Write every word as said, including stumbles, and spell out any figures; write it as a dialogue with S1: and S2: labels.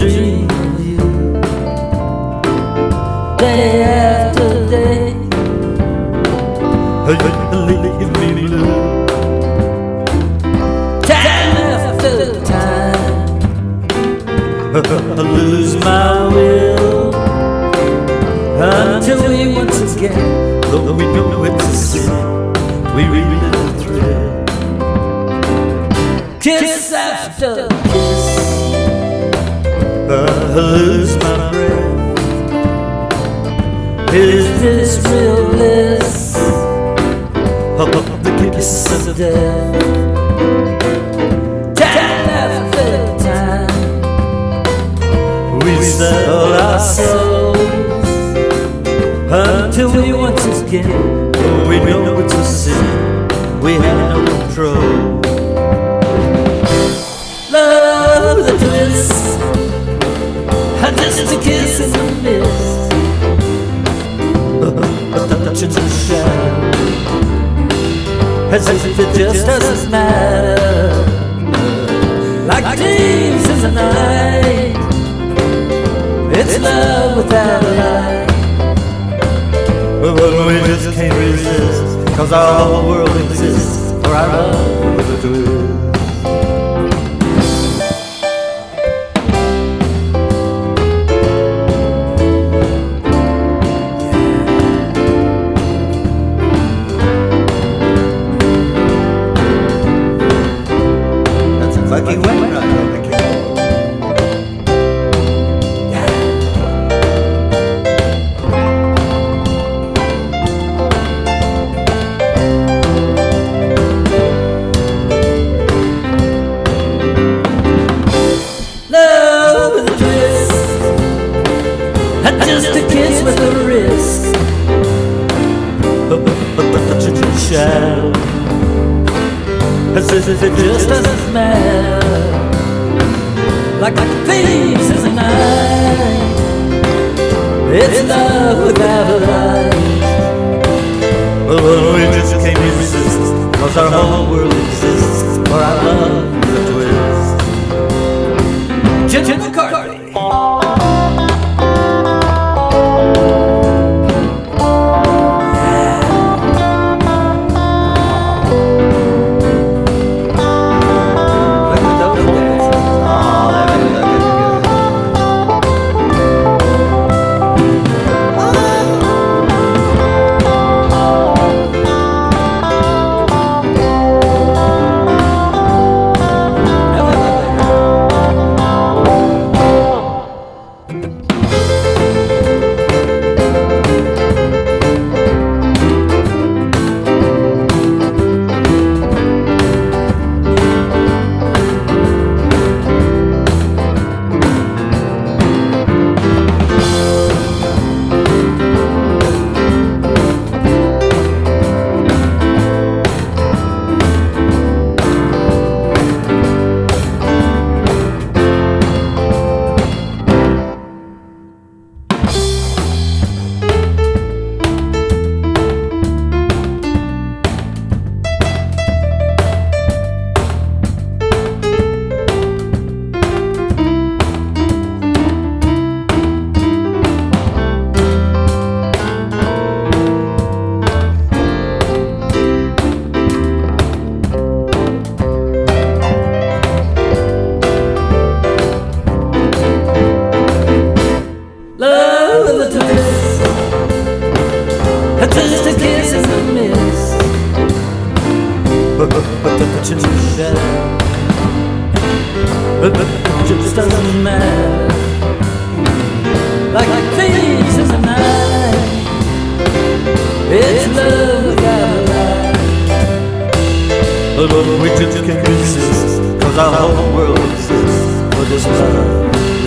S1: dream of you. Day after day, leave me blue. Time after time, I lose my will, until we once again, though we know it's a sin, we relive the thrill. Kiss after kiss, I lose my breath. Is this real bliss? Oh, the kiss of death. Time after time, we sell our souls, until we once again, oh, we know it's a sin, we have no control. Love the twist, and just a kiss in the mist, a touch in the shadow, as if it just doesn't matter. Like dreams in the night, it's love without a lie. But we just can't resist, cause our whole world exists for our love with a twist. Lucky wet ride on the keyboard. Yeah. Love with a twist, and just a kiss with a risk, a touch of shadow, as if it just doesn't matter. Like thieves in the night, it's love without a lie. Well, we just can't resist, cause our whole world exists for our love with a twist. Jim McCarthy. Just a kiss in the mist, but touch in the shadow, but it just doesn't matter. Like thieves in the night, it's love without a lie. But we just can't resist, cause our whole world exists for this love.